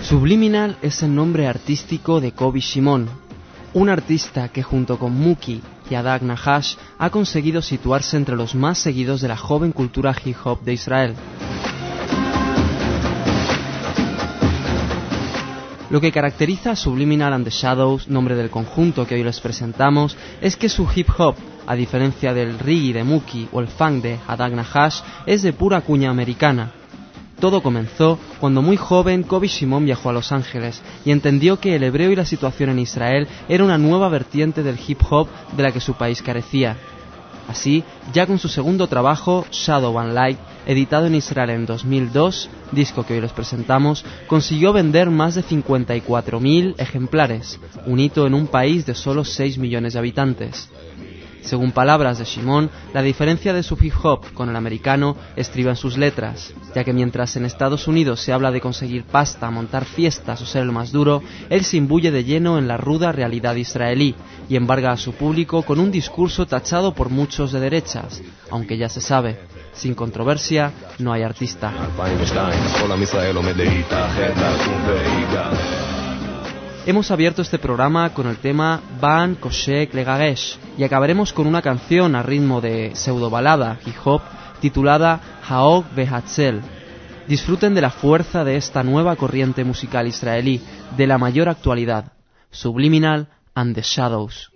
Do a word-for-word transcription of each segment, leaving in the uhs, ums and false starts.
Subliminal es el nombre artístico de Kobi Shimon, un artista que junto con Mookie y Adag Nahash ha conseguido situarse entre los más seguidos de la joven cultura hip hop de Israel. Lo que caracteriza a Subliminal and the Shadows, nombre del conjunto que hoy les presentamos, es que su hip hop, a diferencia del reggae de Mookie o el funk de Adag Nahash, es de pura cuña americana. Todo comenzó cuando muy joven Kobi Shimon viajó a Los Ángeles y entendió que el hebreo y la situación en Israel era una nueva vertiente del hip hop de la que su país carecía. Así, ya con su segundo trabajo, Shadow and Light, editado en Israel en dos mil dos, disco que hoy les presentamos, consiguió vender más de cincuenta y cuatro mil ejemplares, un hito en un país de solo seis millones de habitantes. Según palabras de Shimon, la diferencia de su hip hop con el americano estriba en sus letras, ya que mientras en Estados Unidos se habla de conseguir pasta, montar fiestas o ser el más duro, él se imbuye de lleno en la ruda realidad israelí y embarga a su público con un discurso tachado por muchos de derechas, aunque ya se sabe, sin controversia no hay artista. Hemos abierto este programa con el tema Ban Koshek Legagesh y acabaremos con una canción a ritmo de pseudobalada hip hop titulada Haog Vehatzel. Disfruten de la fuerza de esta nueva corriente musical israelí de la mayor actualidad, Subliminal and the Shadows.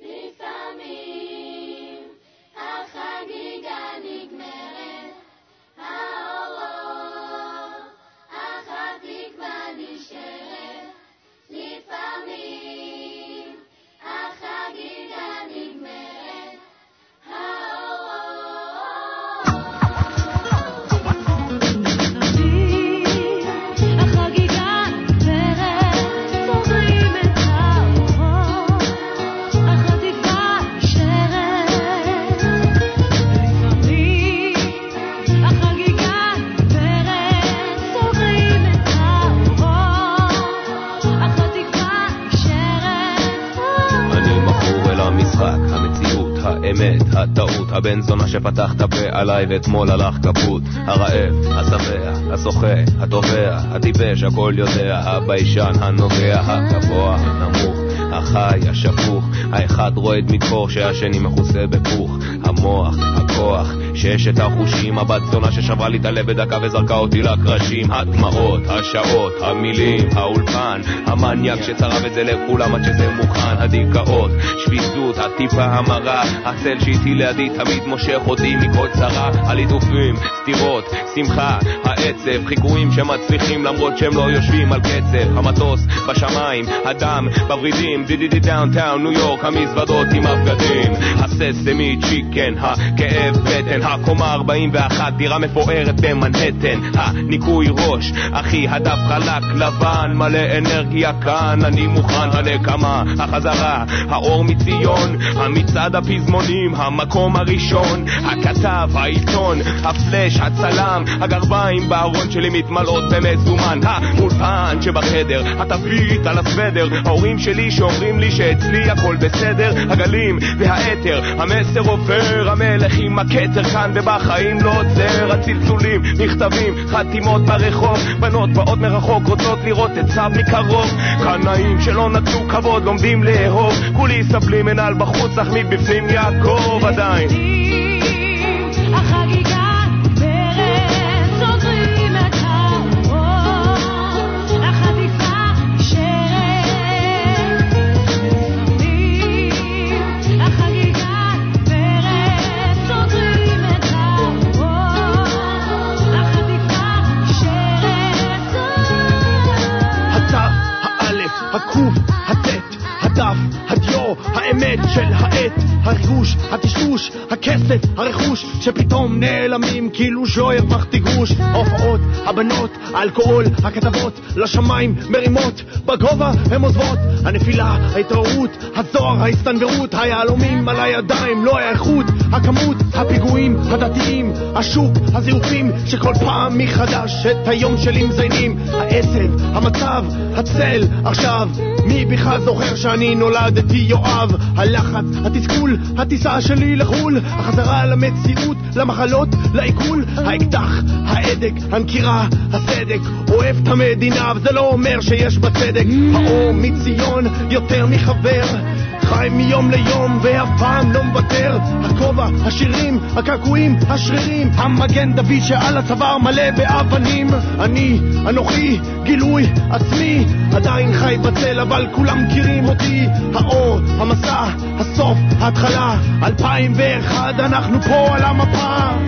הטעות, הבן זונה שפתח את הפה עליי ואתמול הלך כפות. הרעב, השבע, השוחה, התובע, הטיפש, הכל יודע, הביישן, הנוגע, הגבוה, הנמוך, החי, השפוך, האחד רועד מקור שהשני מחוסה בפוך, המוח, הכוח, ששת החושים, הבת זונה ששברה לי את הלב בדקה וזרקה אותי לקרשים, הדמעות, השעות, המילים, האולפן, המניאק שצרב את זה לכולם עד שזה מוכן, הדיכאות, שפיצות, הטיפה המרה, הצל שאיתי לידי תמיד מושך אותי מכל צרה, הליטופים, סתירות, שמחה, העצב, חיקויים שמצליחים למרות שהם לא יושבים על קצב, המטוס בשמיים, הדם בברידים, דידידי דאונטאון, ניו יורק, המזוודות עם הבגדים, הססמי צ'יקן, הכאב בטן, הקומה ארבעים ואחת, דירה מפוארת במנהטן, הניקוי ראש, אחי הדף חלק לבן, מלא אנרגיה כאן, אני מוכן, הנקמה, החזרה, האור מציון, המצעד הפזמונים, המקום הראשון, הכתב, העיתון, הפלש, הצלם, הגרביים בארון שלי מתמלאות במזומן, המולפן שבחדר, התווית על הסוודר, ההורים שלי שאומרים לי שאצלי הכל בסדר, הגלים והאתר, המסר עובר, המלך עם הכתר כאן ובחיים לא עוצר, הצלצולים, מכתבים, חתימות ברחוב, בנות באות מרחוק רוצות לראות את סב מקרוב, קנאים שלא נתנו כבוד לומדים לאהוב, כולי סבלי מנהל בחוץ אך מבפנים יעקב עדיין החגיגה ברד סוגרים את האור החטיפה נשארת לפעמים החגיגה ברד סוגרים את האור החטיפה נשארת התו, האלף, הקוף, הטט, הדף, הדיו, האמת של העת, הריגוש, הטשטוש, הכסף, הרכוש שפתאום נעלמים כאילו שהרווחתי גרוש, ההופעות, הבנות, האלכוהול, הכתבות לשמיים מרימות, בגובה הם עוזבות, הנפילה, ההתעוררות, הזוהר, ההסתנוורות, היהלומים על הידיים, לא האיכות, הכמות, הפיגועים, הדתיים, השוק, הזיופים שכל פעם מחדש את היום שלי מזיינים, העצב, המצב, הצל, עכשיו מי בכלל זוכר שאני נולדתי יואב, הלחץ, התסכול, הגבול, הטיסה שלי לחול, החזרה למציאות, למחלות, לעיכול, האקדח, ההדק, הנקירה, הסדק, אוהב את המדינה וזה לא אומר שיש בצדק, האור מציון יותר מחבר, חי מיום ליום ואף פעם לא מוותר, הכובע, השירים, הקעקועים, השרירים, המגן דוד שעל הצוואר מלא באבנים, אני, אנוכי, גילוי עצמי, עדיין חי בצל אבל כולם מכירים אותי, האור, המסע, הסוף, ההתחלה, אלפיים ואחת אנחנו פה על המפה.